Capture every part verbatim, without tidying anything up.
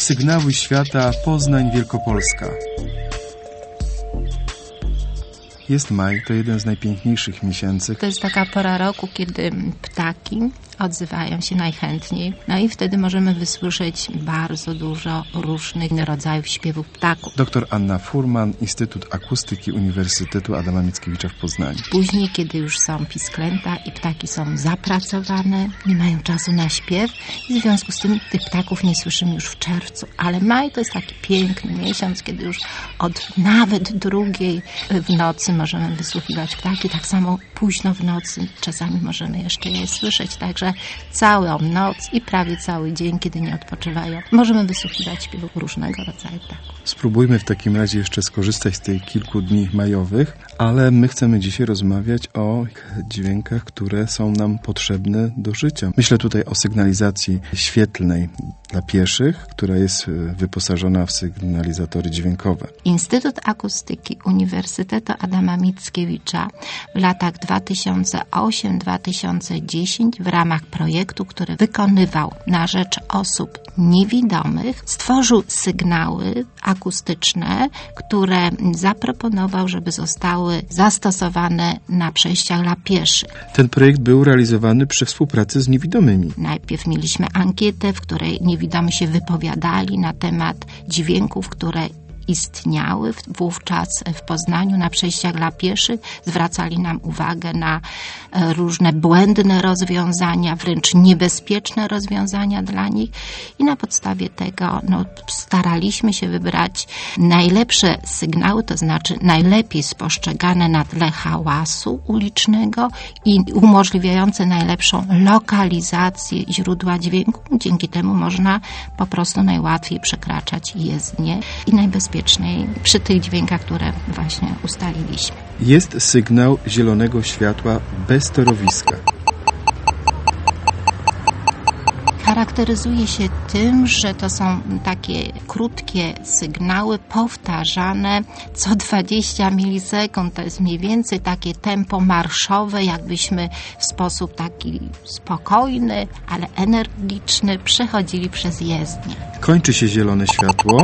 Sygnały świata Poznań Wielkopolska. Jest maj, to jeden z najpiękniejszych miesięcy. To jest taka pora roku, kiedy ptaki odzywają się najchętniej. No i wtedy możemy wysłyszeć bardzo dużo różnych rodzajów śpiewów ptaków. Doktor Anna Furman, Instytut Akustyki Uniwersytetu Adama Mickiewicza w Poznaniu. Później, kiedy już są pisklęta i ptaki są zapracowane, nie mają czasu na śpiew i w związku z tym tych ptaków nie słyszymy już w czerwcu. Ale maj to jest taki piękny miesiąc, kiedy już od nawet drugiej w nocy możemy wysłuchiwać ptaki. Tak samo późno w nocy czasami możemy jeszcze je słyszeć. Także całą noc i prawie cały dzień, kiedy nie odpoczywają, możemy wysłuchiwać śpiewów różnego rodzaju ptaków. Spróbujmy w takim razie jeszcze skorzystać z tych kilku dni majowych, ale my chcemy dzisiaj rozmawiać o dźwiękach, które są nam potrzebne do życia. Myślę tutaj o sygnalizacji świetlnej dla pieszych, która jest wyposażona w sygnalizatory dźwiękowe. Instytut Akustyki Uniwersytetu Adama Mickiewicza w latach dwa tysiące ósmym do dwa tysiące dziesiątego w ramach projektu, który wykonywał na rzecz osób niewidomych, stworzył sygnały akustyczne, które zaproponował, żeby zostały zastosowane na przejściach dla pieszych. Ten projekt był realizowany przy współpracy z niewidomymi. Najpierw mieliśmy ankietę, w której niewidomi się wypowiadali na temat dźwięków, które istniały wówczas w Poznaniu na przejściach dla pieszych. Zwracali nam uwagę na różne błędne rozwiązania, wręcz niebezpieczne rozwiązania dla nich i na podstawie tego no, staraliśmy się wybrać najlepsze sygnały, to znaczy najlepiej spostrzegane na tle hałasu ulicznego i umożliwiające najlepszą lokalizację źródła dźwięku. Dzięki temu można po prostu najłatwiej przekraczać jezdnię i najbezpieczniej przy tych dźwiękach, które właśnie ustaliliśmy. Jest sygnał zielonego światła bez torowiska. Charakteryzuje się tym, że to są takie krótkie sygnały powtarzane co dwadzieścia milisekund. To jest mniej więcej takie tempo marszowe, jakbyśmy w sposób taki spokojny, ale energiczny przechodzili przez jezdnię. Kończy się zielone światło.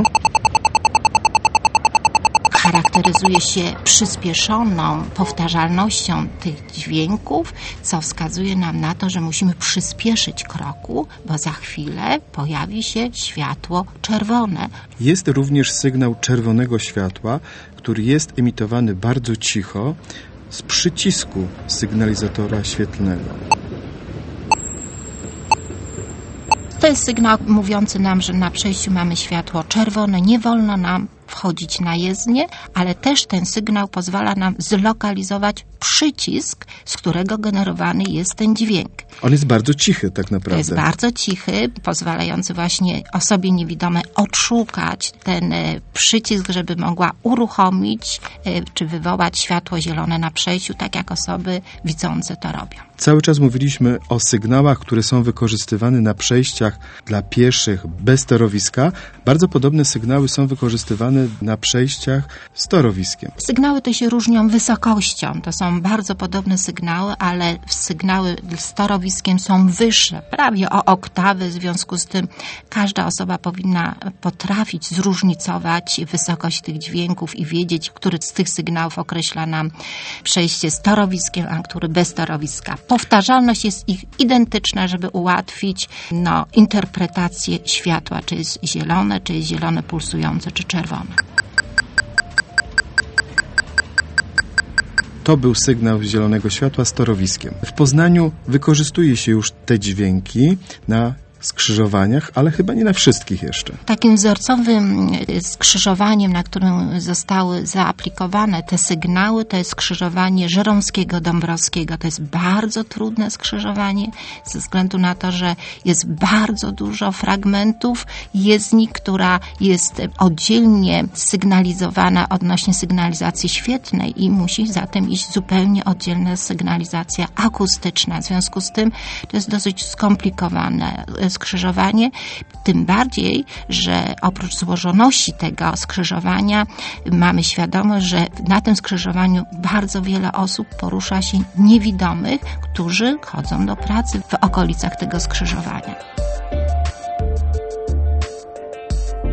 Charakteryzuje się przyspieszoną powtarzalnością tych dźwięków, co wskazuje nam na to, że musimy przyspieszyć kroku, bo za chwilę pojawi się światło czerwone. Jest również sygnał czerwonego światła, który jest emitowany bardzo cicho z przycisku sygnalizatora świetlnego. To jest sygnał mówiący nam, że na przejściu mamy światło czerwone, nie wolno nam wchodzić na jezdnię, ale też ten sygnał pozwala nam zlokalizować przycisk, z którego generowany jest ten dźwięk. On jest bardzo cichy tak naprawdę. To jest bardzo cichy, pozwalający właśnie osobie niewidomej odszukać ten przycisk, żeby mogła uruchomić czy wywołać światło zielone na przejściu, tak jak osoby widzące to robią. Cały czas mówiliśmy o sygnałach, które są wykorzystywane na przejściach dla pieszych bez torowiska. Bardzo podobne sygnały są wykorzystywane na przejściach z torowiskiem. Sygnały te się różnią wysokością. To są bardzo podobne sygnały, ale sygnały z torowiskiem są wyższe, prawie o oktawę. W związku z tym każda osoba powinna potrafić zróżnicować wysokość tych dźwięków i wiedzieć, który z tych sygnałów określa nam przejście z torowiskiem, a który bez torowiska. Powtarzalność jest ich identyczna, żeby ułatwić no, interpretację światła, czy jest zielone, czy jest zielone pulsujące, czy czerwone. To był sygnał zielonego światła z torowiskiem. W Poznaniu wykorzystuje się już te dźwięki na skrzyżowaniach, ale chyba nie na wszystkich jeszcze. Takim wzorcowym skrzyżowaniem, na którym zostały zaaplikowane te sygnały, to jest skrzyżowanie Żeromskiego-Dąbrowskiego. To jest bardzo trudne skrzyżowanie ze względu na to, że jest bardzo dużo fragmentów jezdni, która jest oddzielnie sygnalizowana odnośnie sygnalizacji świetlnej i musi zatem iść zupełnie oddzielna sygnalizacja akustyczna. W związku z tym to jest dosyć skomplikowane skrzyżowanie, tym bardziej, że oprócz złożoności tego skrzyżowania mamy świadomość, że na tym skrzyżowaniu bardzo wiele osób porusza się niewidomych, którzy chodzą do pracy w okolicach tego skrzyżowania.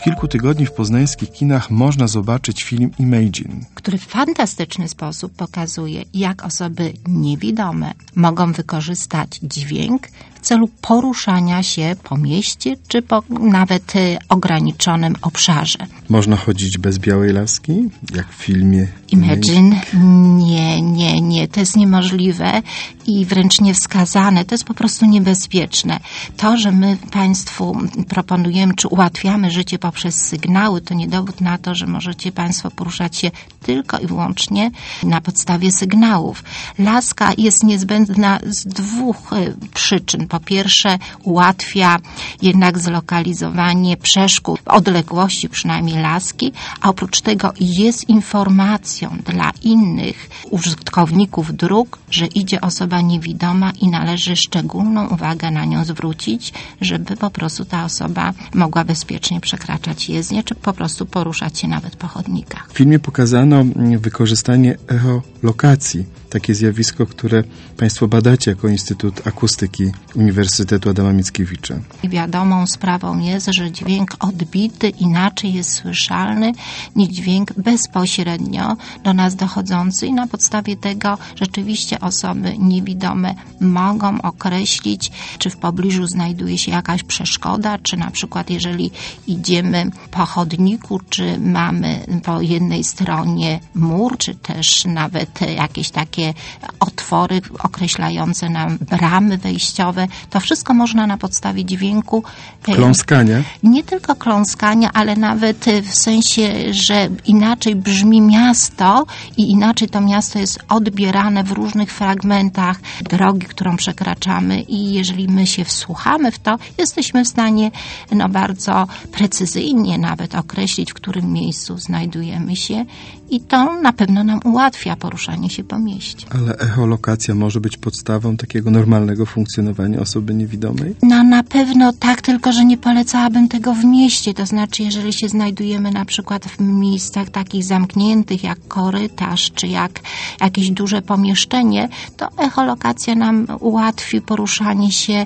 Od kilku tygodni w poznańskich kinach można zobaczyć film Imagine, który w fantastyczny sposób pokazuje, jak osoby niewidome mogą wykorzystać dźwięk w celu poruszania się po mieście, czy po nawet ograniczonym obszarze. Można chodzić bez białej laski, jak w filmie Imagine? Nie, nie, nie. To jest niemożliwe i wręcz niewskazane. To jest po prostu niebezpieczne. To, że my Państwu proponujemy, czy ułatwiamy życie poprzez sygnały, to nie dowód na to, że możecie Państwo poruszać się tylko i wyłącznie na podstawie sygnałów. Laska jest niezbędna z dwóch przyczyn. Po pierwsze, ułatwia jednak zlokalizowanie przeszkód w odległości przynajmniej laski, a oprócz tego jest informacją dla innych użytkowników dróg, że idzie osoba niewidoma i należy szczególną uwagę na nią zwrócić, żeby po prostu ta osoba mogła bezpiecznie przekraczać jezdnię, czy po prostu poruszać się nawet po chodnikach. W filmie pokazano wykorzystanie echolokacji, takie zjawisko, które Państwo badacie jako Instytut Akustyki Uniwersytetu Adama Mickiewicza. Wiadomą sprawą jest, że dźwięk odbity inaczej jest słyszalny niż dźwięk bezpośrednio do nas dochodzący i na podstawie tego rzeczywiście osoby niewidome mogą określić, czy w pobliżu znajduje się jakaś przeszkoda, czy na przykład jeżeli idziemy po chodniku, czy mamy po jednej stronie mur, czy też nawet jakieś takie otwory określające nam bramy wejściowe. To wszystko można na podstawie dźwięku. Kląskania? Nie tylko kląskania, ale nawet w sensie, że inaczej brzmi miasto i inaczej to miasto jest odbierane w różnych fragmentach drogi, którą przekraczamy i jeżeli my się wsłuchamy w to, jesteśmy w stanie no, bardzo precyzyjnie nawet określić, w którym miejscu znajdujemy się i to na pewno nam ułatwia poruszanie się po mieście. Ale echolokacja może być podstawą takiego normalnego funkcjonowania osoby niewidomej? No na pewno tak, tylko że nie polecałabym tego w mieście. To znaczy, jeżeli się znajdujemy na przykład w miejscach takich zamkniętych jak korytarz, czy jak jakieś duże pomieszczenie, to echolokacja nam ułatwi poruszanie się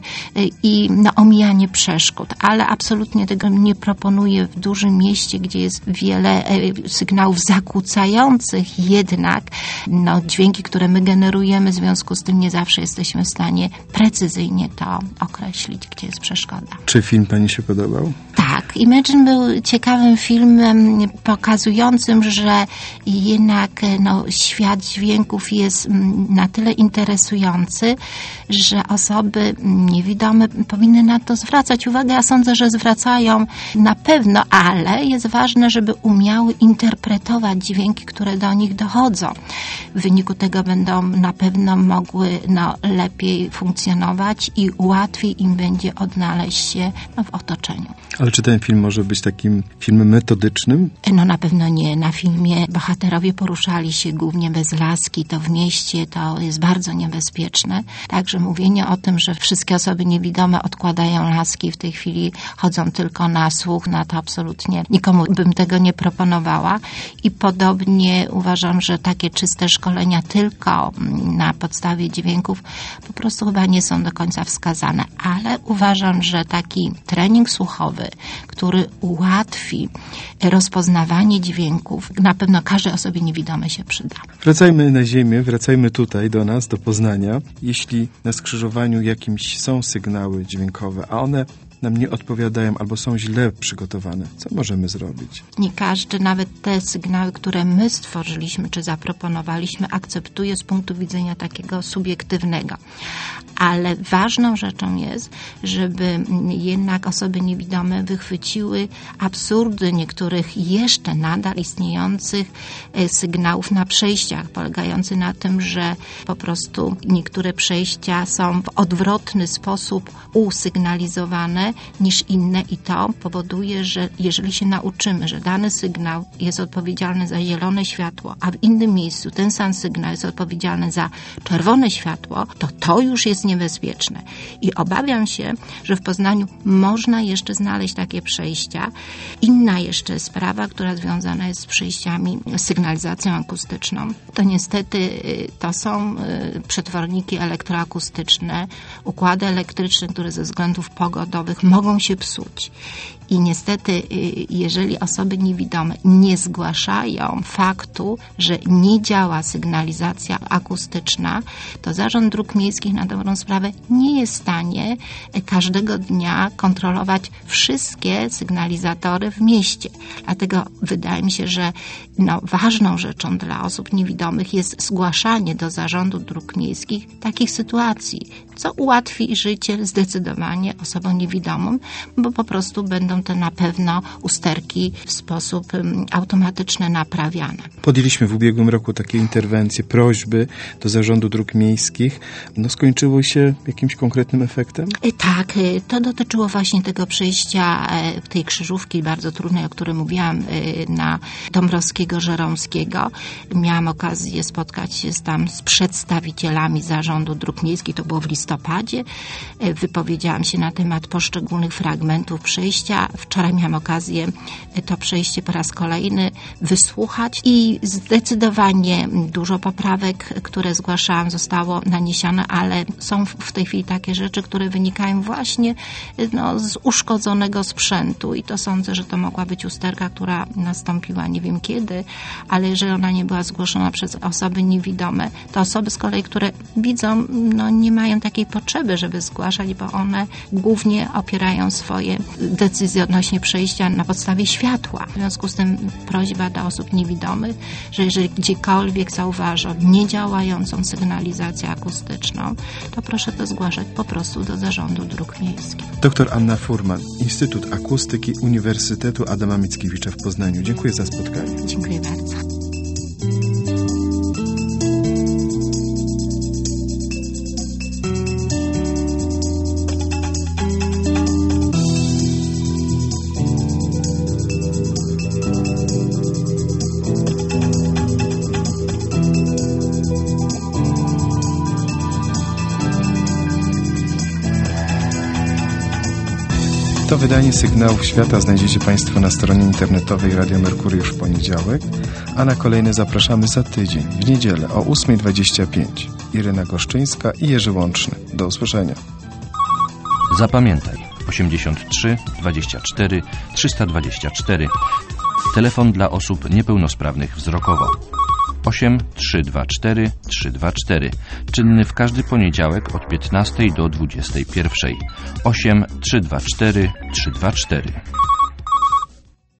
i no, omijanie przeszkód. Ale absolutnie tego nie proponuję w dużym mieście, gdzie jest wiele sygnałów zakłócających jednak no, dźwięki, które my generujemy, w związku z tym nie zawsze jesteśmy w stanie precyzyjnie to określić, gdzie jest przeszkoda. Czy film Pani się podobał? Tak. Imagine był ciekawym filmem pokazującym, że jednak no, świat dźwięków jest na tyle interesujący, że osoby niewidome powinny na to zwracać uwagę. Ja sądzę, że zwracają na pewno, ale jest ważne, żeby umiały interpretować dźwięki, które do nich dochodzą. W wyniku tego będą na pewno mogły no, lepiej funkcjonować i łatwiej im będzie odnaleźć się no, w otoczeniu. Ale czy ten film może być takim filmem metodycznym? No na pewno nie. Na filmie bohaterowie poruszali się głównie bez laski. To w mieście to jest bardzo niebezpieczne. Także mówienie o tym, że wszystkie osoby niewidome odkładają laski, w tej chwili chodzą tylko na słuch, no to absolutnie nikomu bym tego nie proponowała. I podobnie uważam, że takie czyste szkolenia tylko na podstawie dźwięków po prostu chyba nie są do końca wskazane. Ale uważam, że taki trening słuchowy, który ułatwi rozpoznawanie dźwięków, na pewno każdej osobie niewidomej się przyda. Wracajmy na ziemię, wracajmy tutaj do nas, do Poznania. Jeśli na skrzyżowaniu jakimś są sygnały dźwiękowe, a one nam nie odpowiadają albo są źle przygotowane, co możemy zrobić? Nie każdy, nawet te sygnały, które my stworzyliśmy czy zaproponowaliśmy, akceptuje z punktu widzenia takiego subiektywnego. Ale ważną rzeczą jest, żeby jednak osoby niewidome wychwyciły absurdy niektórych jeszcze nadal istniejących sygnałów na przejściach, polegający na tym, że po prostu niektóre przejścia są w odwrotny sposób usygnalizowane niż inne i to powoduje, że jeżeli się nauczymy, że dany sygnał jest odpowiedzialny za zielone światło, a w innym miejscu ten sam sygnał jest odpowiedzialny za czerwone światło, to to już jest niebezpieczne. I obawiam się, że w Poznaniu można jeszcze znaleźć takie przejścia. Inna jeszcze sprawa, która związana jest z przejściami, z sygnalizacją akustyczną, to niestety to są przetworniki elektroakustyczne, układy elektryczne, które ze względów pogodowych mogą się psuć. I niestety, jeżeli osoby niewidome nie zgłaszają faktu, że nie działa sygnalizacja akustyczna, to Zarząd Dróg Miejskich na dobrą sprawę nie jest w stanie każdego dnia kontrolować wszystkie sygnalizatory w mieście. Dlatego wydaje mi się, że no, ważną rzeczą dla osób niewidomych jest zgłaszanie do Zarządu Dróg Miejskich takich sytuacji, co ułatwi życie zdecydowanie osobom niewidomym, bo po prostu będą te na pewno usterki w sposób um, automatyczny naprawiane. Podjęliśmy w ubiegłym roku takie interwencje, prośby do Zarządu Dróg Miejskich. No skończyło się jakimś konkretnym efektem? Tak, to dotyczyło właśnie tego przejścia tej krzyżówki bardzo trudnej, o której mówiłam, na Dąbrowskiego Żeromskiego. Miałam okazję spotkać się tam z przedstawicielami Zarządu Dróg Miejskich, to było w listopadzie. Wypowiedziałam się na temat poszczególnych fragmentów przejścia. Wczoraj miałam okazję to przejście po raz kolejny wysłuchać i zdecydowanie dużo poprawek, które zgłaszałam, zostało naniesione, ale są w tej chwili takie rzeczy, które wynikają właśnie no, z uszkodzonego sprzętu i to sądzę, że to mogła być usterka, która nastąpiła nie wiem kiedy, ale jeżeli ona nie była zgłoszona przez osoby niewidome, to osoby z kolei, które widzą, no nie mają takiej potrzeby, żeby zgłaszać, bo one głównie opierają swoje decyzje odnośnie przejścia na podstawie światła. W związku z tym prośba do osób niewidomych, że jeżeli gdziekolwiek zauważą niedziałającą sygnalizację akustyczną, to proszę to zgłaszać po prostu do Zarządu Dróg Miejskich. Doktor Anna Furman, Instytut Akustyki Uniwersytetu Adama Mickiewicza w Poznaniu. Dziękuję za spotkanie. Dziękuję bardzo. To wydanie Sygnałów Świata znajdziecie Państwo na stronie internetowej Radia Merkuriusz w poniedziałek, a na kolejne zapraszamy za tydzień, w niedzielę o ósma dwadzieścia pięć. Iryna Goszczyńska i Jerzy Łączny. Do usłyszenia. Zapamiętaj osiemdziesiąt trzy dwadzieścia cztery trzysta dwadzieścia cztery. Telefon dla osób niepełnosprawnych wzrokowo. osiem trzy dwa cztery trzy dwa cztery. Czynny w każdy poniedziałek od piętnastej do dwudziestej pierwszej. osiem trzy dwa cztery trzy dwa cztery.